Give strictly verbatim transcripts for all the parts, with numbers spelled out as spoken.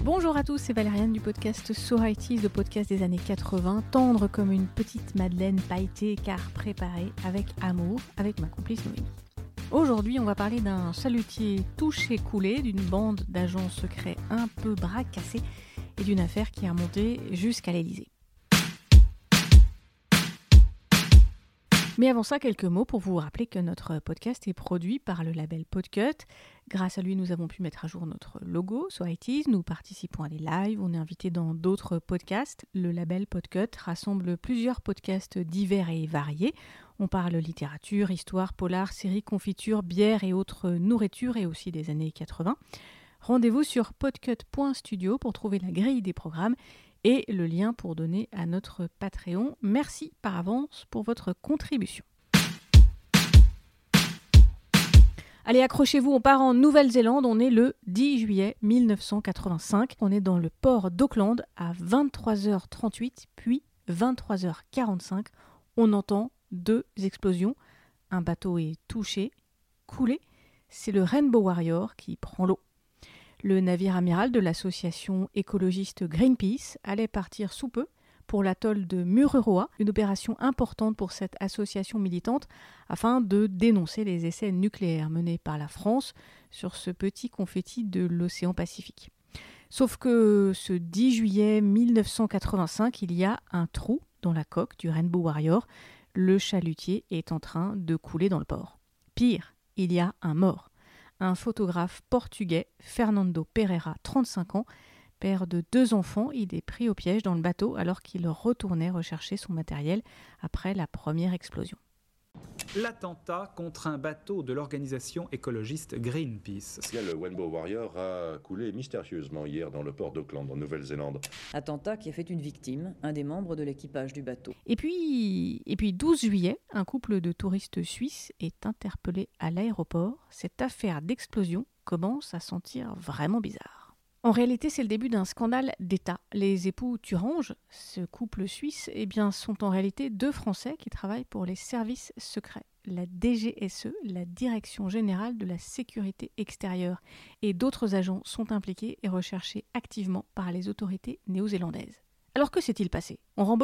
Bonjour à tous, c'est Valériane du podcast So Righties, le podcast des années quatre-vingts, tendre comme une petite madeleine pailletée car préparée avec amour avec ma complice Noémie. Aujourd'hui, on va parler d'un chalutier touché coulé, d'une bande d'agents secrets un peu bracassés et d'une affaire qui a remonté jusqu'à l'Élysée. Mais avant ça, quelques mots pour vous rappeler que notre podcast est produit par le label Podcut. Grâce à lui, nous avons pu mettre à jour notre logo, So Righties. Nous participons à des lives, on est invité dans d'autres podcasts. Le label Podcut rassemble plusieurs podcasts divers et variés. On parle littérature, histoire, polar, séries, confiture, bière et autres nourritures et aussi des années quatre-vingts. Rendez-vous sur podcut point studio pour trouver la grille des programmes et le lien pour donner à notre Patreon. Merci par avance pour votre contribution. Allez, accrochez-vous, on part en Nouvelle-Zélande, on est le dix juillet mille neuf cent quatre-vingt-cinq. On est dans le port d'Auckland à vingt-trois heures trente-huit, puis vingt-trois heures quarante-cinq. On entend deux explosions. Un bateau est touché, coulé. C'est le Rainbow Warrior qui prend l'eau. Le navire amiral de l'association écologiste Greenpeace allait partir sous peu pour l'atoll de Mururoa, une opération importante pour cette association militante afin de dénoncer les essais nucléaires menés par la France sur ce petit confetti de l'océan Pacifique. Sauf que ce dix juillet mille neuf cent quatre-vingt-cinq, il y a un trou dans la coque du Rainbow Warrior. Le chalutier est en train de couler dans le port. Pire, il y a un mort. Un photographe portugais, Fernando Pereira, trente-cinq ans, père de deux enfants, il est pris au piège dans le bateau alors qu'il retournait rechercher son matériel après la première explosion. L'attentat contre un bateau de l'organisation écologiste Greenpeace. Le Rainbow Warrior a coulé mystérieusement hier dans le port d'Auckland, en Nouvelle-Zélande. Attentat qui a fait une victime, un des membres de l'équipage du bateau. Et puis, et puis douze juillet, un couple de touristes suisses est interpellé à l'aéroport. Cette affaire d'explosion commence à sentir vraiment bizarre. En réalité, c'est le début d'un scandale d'État. Les époux Thurange, ce couple suisse, eh bien, sont en réalité deux Français qui travaillent pour les services secrets, la D G S E, la Direction Générale de la Sécurité Extérieure, et d'autres agents sont impliqués et recherchés activement par les autorités néo-zélandaises. Alors que s'est-il passé ? On rembobine ?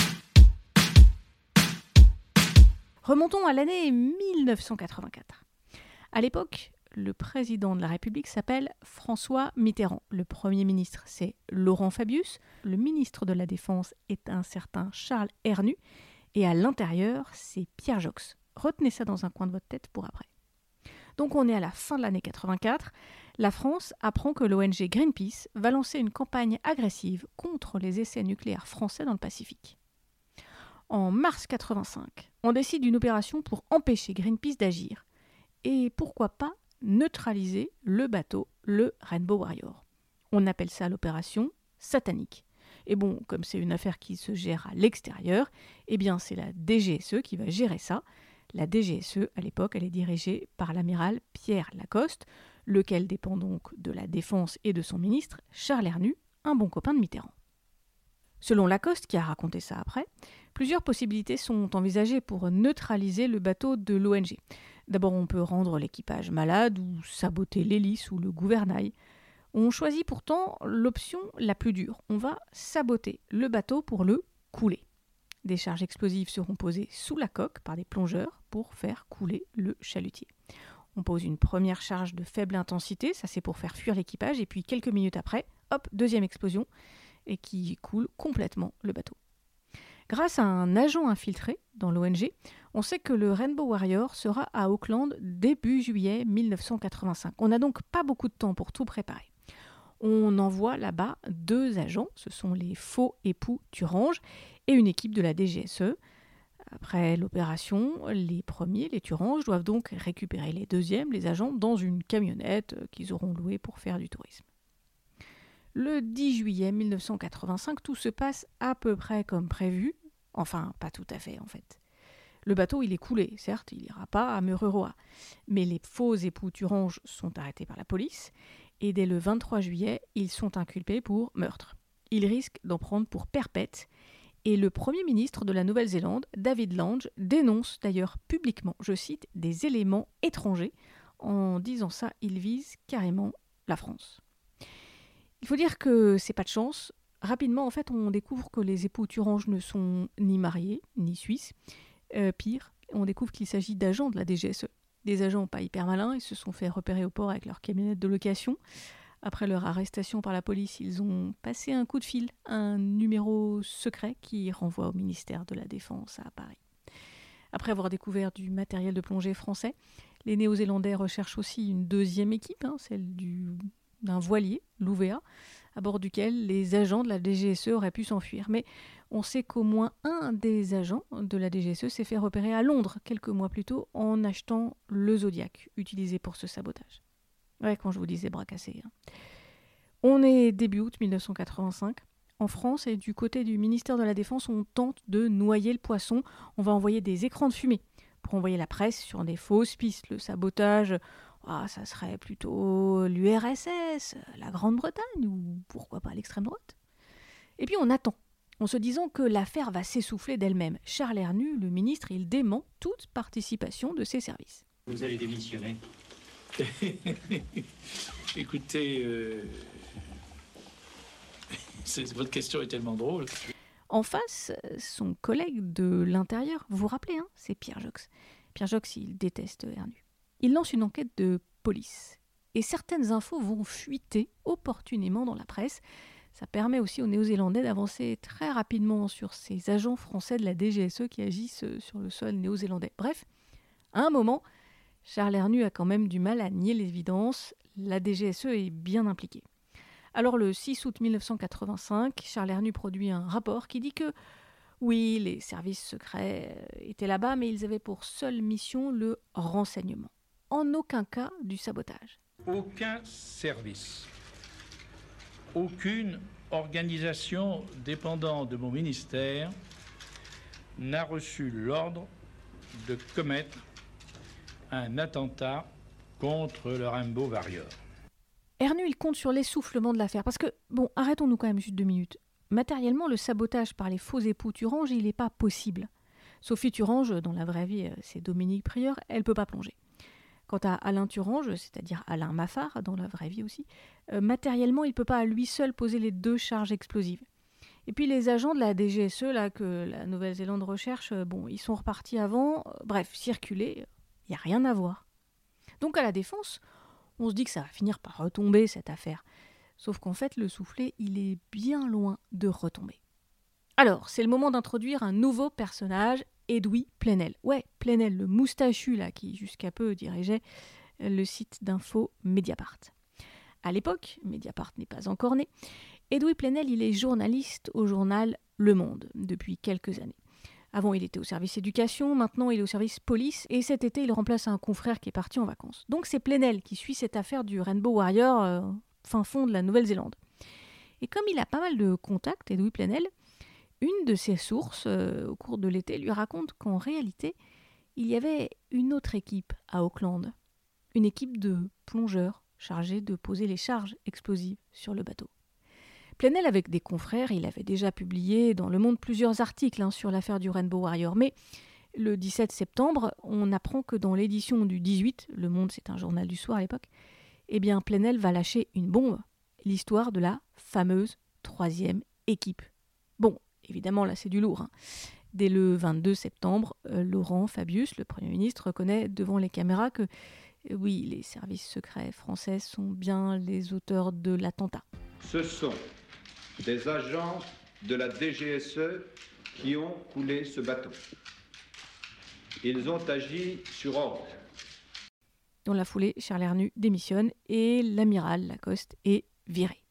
Remontons à l'année mille neuf cent quatre-vingt-quatre. À l'époque, le président de la République s'appelle François Mitterrand. Le Premier ministre, c'est Laurent Fabius. Le ministre de la Défense est un certain Charles Hernu. Et à l'intérieur, c'est Pierre Joxe. Retenez ça dans un coin de votre tête pour après. Donc on est à la fin de l'année quatre-vingt-quatre. La France apprend que l'O N G Greenpeace va lancer une campagne agressive contre les essais nucléaires français dans le Pacifique. En mars quatre-vingt-cinq, on décide d'une opération pour empêcher Greenpeace d'agir. Et pourquoi pas neutraliser le bateau, le Rainbow Warrior. On appelle ça l'opération satanique. Et bon, comme c'est une affaire qui se gère à l'extérieur, eh bien c'est la D G S E qui va gérer ça. La D G S E, à l'époque, elle est dirigée par l'amiral Pierre Lacoste, lequel dépend donc de la Défense et de son ministre, Charles Hernu, un bon copain de Mitterrand. Selon Lacoste, qui a raconté ça après, plusieurs possibilités sont envisagées pour neutraliser le bateau de l'O N G. D'abord, on peut rendre l'équipage malade ou saboter l'hélice ou le gouvernail. On choisit pourtant l'option la plus dure. On va saboter le bateau pour le couler. Des charges explosives seront posées sous la coque par des plongeurs pour faire couler le chalutier. On pose une première charge de faible intensité, ça c'est pour faire fuir l'équipage, et puis quelques minutes après, hop, deuxième explosion, et qui coule complètement le bateau. Grâce à un agent infiltré dans l'O N G, on sait que le Rainbow Warrior sera à Auckland début juillet mille neuf cent quatre-vingt-cinq. On n'a donc pas beaucoup de temps pour tout préparer. On envoie là-bas deux agents, ce sont les faux époux Thurange, et une équipe de la D G S E. Après l'opération, les premiers, les Thurange, doivent donc récupérer les deuxièmes, les agents, dans une camionnette qu'ils auront louée pour faire du tourisme. Le dix juillet mille neuf cent quatre-vingt-cinq, tout se passe à peu près comme prévu. Enfin, pas tout à fait en fait. Le bateau, il est coulé, certes, il n'ira pas à Mururoa. Mais les faux époux Thurange sont arrêtés par la police et dès le vingt-trois juillet, ils sont inculpés pour meurtre. Ils risquent d'en prendre pour perpète et le Premier ministre de la Nouvelle-Zélande, David Lange, dénonce d'ailleurs publiquement, je cite, des éléments étrangers. En disant ça, il vise carrément la France. Il faut dire que c'est pas de chance. Rapidement, en fait, on découvre que les époux Thurange ne sont ni mariés, ni suisses. Euh, pire, on découvre qu'il s'agit d'agents de la D G S E. Des agents pas hyper malins, ils se sont fait repérer au port avec leur camionnette de location. Après leur arrestation par la police, ils ont passé un coup de fil à un numéro secret qui renvoie au ministère de la Défense à Paris. Après avoir découvert du matériel de plongée français, les Néo-Zélandais recherchent aussi une deuxième équipe, hein, celle du, d'un voilier, l'U V A, à bord duquel les agents de la D G S E auraient pu s'enfuir. Mais on sait qu'au moins un des agents de la D G S E s'est fait repérer à Londres quelques mois plus tôt en achetant le Zodiac, utilisé pour ce sabotage. Ouais, quand je vous disais bras cassés. Hein. On est début août mille neuf cent quatre-vingt-cinq. En France et du côté du ministère de la Défense, on tente de noyer le poisson. On va envoyer des écrans de fumée pour envoyer la presse sur des fausses pistes. Le sabotage, oh, ça serait plutôt l'U R S S, la Grande-Bretagne ou pourquoi pas l'extrême droite. Et puis on attend, en se disant que l'affaire va s'essouffler d'elle-même. Charles Hernu, le ministre, il dément toute participation de ses services. Vous allez démissionner. Écoutez, euh... c'est... votre question est tellement drôle. En face, son collègue de l'intérieur, vous vous rappelez, hein, c'est Pierre Jox. Pierre Jox, il déteste Hernu. Il lance une enquête de police. Et certaines infos vont fuiter opportunément dans la presse. Ça permet aussi aux Néo-Zélandais d'avancer très rapidement sur ces agents français de la D G S E qui agissent sur le sol néo-zélandais. Bref, à un moment, Charles Hernu a quand même du mal à nier l'évidence. La D G S E est bien impliquée. Alors le six août mille neuf cent quatre-vingt-cinq, Charles Hernu produit un rapport qui dit que oui, les services secrets étaient là-bas, mais ils avaient pour seule mission le renseignement. En aucun cas du sabotage. Aucun service, aucune organisation dépendant de mon ministère n'a reçu l'ordre de commettre un attentat contre le Rainbow Warrior. Hernu, il compte sur l'essoufflement de l'affaire. Parce que, bon, arrêtons-nous quand même juste deux minutes. Matériellement, le sabotage par les faux époux Thurange, il n'est pas possible. Sophie Thurange, dans la vraie vie, c'est Dominique Prieur, elle ne peut pas plonger. Quant à Alain Thurange, c'est-à-dire Alain Maffard, dans la vraie vie aussi, euh, matériellement, il ne peut pas à lui seul poser les deux charges explosives. Et puis les agents de la D G S E, là, que la Nouvelle-Zélande recherche, euh, bon, ils sont repartis avant. Euh, bref, circuler, il n'y a rien à voir. Donc à la Défense, on se dit que ça va finir par retomber, cette affaire. Sauf qu'en fait, le soufflet, il est bien loin de retomber. Alors, c'est le moment d'introduire un nouveau personnage, Edoui Plenel. Ouais, Plenel, le moustachu, là, qui jusqu'à peu dirigeait le site d'info Mediapart. À l'époque, Mediapart n'est pas encore né, Edoui Plenel, il est journaliste au journal Le Monde depuis quelques années. Avant, il était au service éducation, maintenant il est au service police, et cet été, il remplace un confrère qui est parti en vacances. Donc c'est Plenel qui suit cette affaire du Rainbow Warrior, euh, fin fond de la Nouvelle-Zélande. Et comme il a pas mal de contacts, Edoui Plenel, une de ses sources, euh, au cours de l'été, lui raconte qu'en réalité, il y avait une autre équipe à Auckland. Une équipe de plongeurs chargés de poser les charges explosives sur le bateau. Plenel, avec des confrères, il avait déjà publié dans Le Monde plusieurs articles hein, sur l'affaire du Rainbow Warrior. Mais le dix-sept septembre, on apprend que dans l'édition du dix-huit, Le Monde, c'est un journal du soir à l'époque, eh bien Plenel va lâcher une bombe, l'histoire de la fameuse troisième équipe. Bon, évidemment, là, c'est du lourd. Hein. Dès le vingt-deux septembre, euh, Laurent Fabius, le Premier ministre, reconnaît devant les caméras que, euh, oui, les services secrets français sont bien les auteurs de l'attentat. Ce sont des agents de la D G S E qui ont coulé ce bateau. Ils ont agi sur ordre. Dans la foulée, Charles Hernu démissionne et l'amiral Lacoste est viré.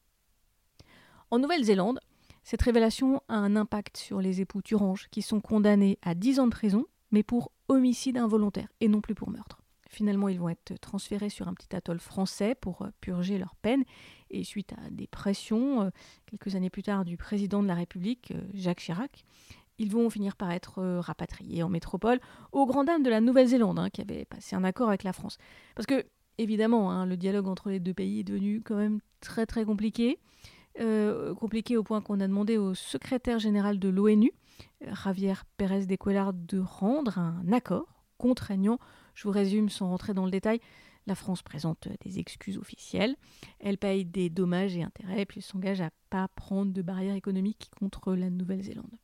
En Nouvelle-Zélande, cette révélation a un impact sur les époux Thurange qui sont condamnés à dix ans de prison, mais pour homicide involontaire et non plus pour meurtre. Finalement, ils vont être transférés sur un petit atoll français pour purger leur peine. Et suite à des pressions, quelques années plus tard, du président de la République, Jacques Chirac, ils vont finir par être rapatriés en métropole, aux grandes dames de la Nouvelle-Zélande, hein, qui avait passé un accord avec la France. Parce que, évidemment, hein, le dialogue entre les deux pays est devenu quand même très très compliqué. Euh, compliqué au point qu'on a demandé au secrétaire général de l'ONU, Javier Pérez de Cuéllar, de rendre un accord contraignant. Je vous résume sans rentrer dans le détail. La France présente des excuses officielles, elle paye des dommages et intérêts, puis elle s'engage à ne pas prendre de barrières économiques contre la Nouvelle-Zélande.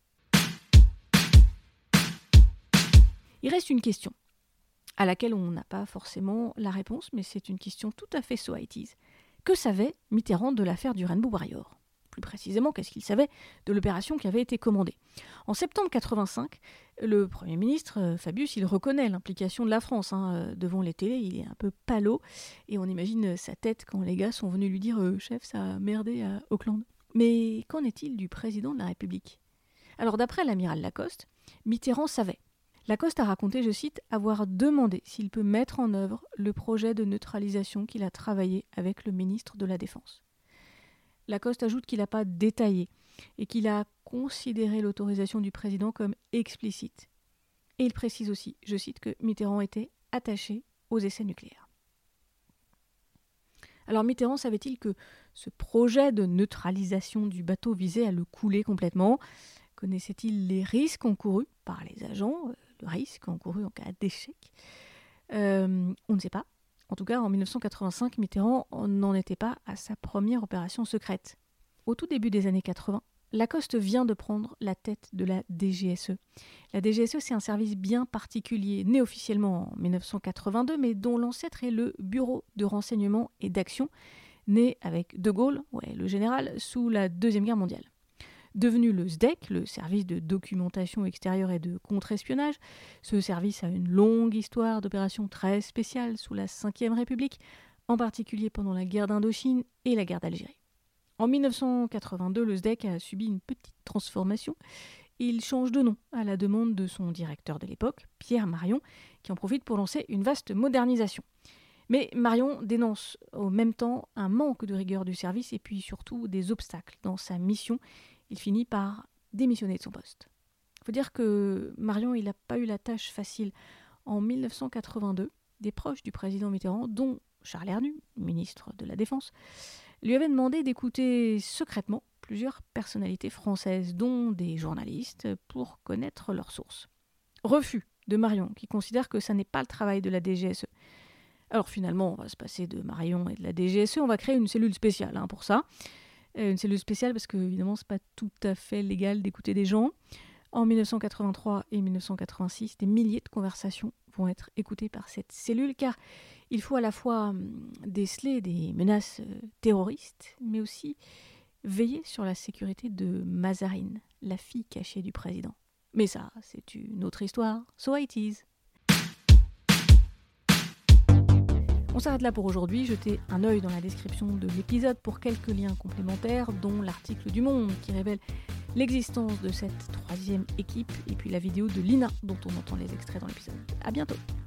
Il reste une question, à laquelle on n'a pas forcément la réponse, mais c'est une question tout à fait so eighties. Que savait Mitterrand de l'affaire du Rainbow Warrior ? Plus précisément, qu'est-ce qu'il savait de l'opération qui avait été commandée ? En septembre quatre-vingt-cinq, le Premier ministre, euh, Fabius, il reconnaît l'implication de la France. Hein, devant les télés, il est un peu palo, et on imagine sa tête quand les gars sont venus lui dire euh, « Chef, ça a merdé à Auckland ». Mais qu'en est-il du président de la République ? Alors d'après l'amiral Lacoste, Mitterrand savait. Lacoste a raconté, je cite, avoir demandé s'il peut mettre en œuvre le projet de neutralisation qu'il a travaillé avec le ministre de la Défense. Lacoste ajoute qu'il n'a pas détaillé et qu'il a considéré l'autorisation du président comme explicite. Et il précise aussi, je cite, que Mitterrand était attaché aux essais nucléaires. Alors Mitterrand savait-il que ce projet de neutralisation du bateau visait à le couler complètement ? Connaissait-il les risques encourus par les agents, euh, le risque encouru en cas d'échec ? euh, On ne sait pas. En tout cas, en dix-neuf cent quatre-vingt-cinq, Mitterrand n'en était pas à sa première opération secrète. Au tout début des années quatre-vingts, Lacoste vient de prendre la tête de la D G S E. La D G S E, c'est un service bien particulier, né officiellement en dix-neuf cent quatre-vingt-deux, mais dont l'ancêtre est le Bureau de renseignement et d'action, né avec De Gaulle, ouais, le général, sous la Deuxième Guerre mondiale. Devenu le S D E C, le service de documentation extérieure et de contre-espionnage, ce service a une longue histoire d'opérations très spéciales sous la Cinquième République, en particulier pendant la guerre d'Indochine et la guerre d'Algérie. En dix-neuf cent quatre-vingt-deux, le S D E C a subi une petite transformation. Il change de nom à la demande de son directeur de l'époque, Pierre Marion, qui en profite pour lancer une vaste modernisation. Mais Marion dénonce au même temps un manque de rigueur du service et puis surtout des obstacles dans sa mission. Il finit par démissionner de son poste. Il faut dire que Marion, il n'a pas eu la tâche facile. En dix-neuf cent quatre-vingt-deux, des proches du président Mitterrand, dont Charles Hernu, ministre de la Défense, lui avaient demandé d'écouter secrètement plusieurs personnalités françaises, dont des journalistes, pour connaître leurs sources. Refus de Marion, qui considère que ça n'est pas le travail de la D G S E. Alors finalement, on va se passer de Marion et de la D G S E, on va créer une cellule spéciale hein, pour ça. Une cellule spéciale parce que, évidemment, ce n'est pas tout à fait légal d'écouter des gens. En dix-neuf cent quatre-vingt-trois et dix-neuf cent quatre-vingt-six, des milliers de conversations vont être écoutées par cette cellule, car il faut à la fois déceler des menaces terroristes, mais aussi veiller sur la sécurité de Mazarine, la fille cachée du président. Mais ça, c'est une autre histoire, so eighties. On s'arrête là pour aujourd'hui, jetez un œil dans la description de l'épisode pour quelques liens complémentaires, dont l'article du Monde qui révèle l'existence de cette troisième équipe, et puis la vidéo de Lina dont on entend les extraits dans l'épisode. À bientôt.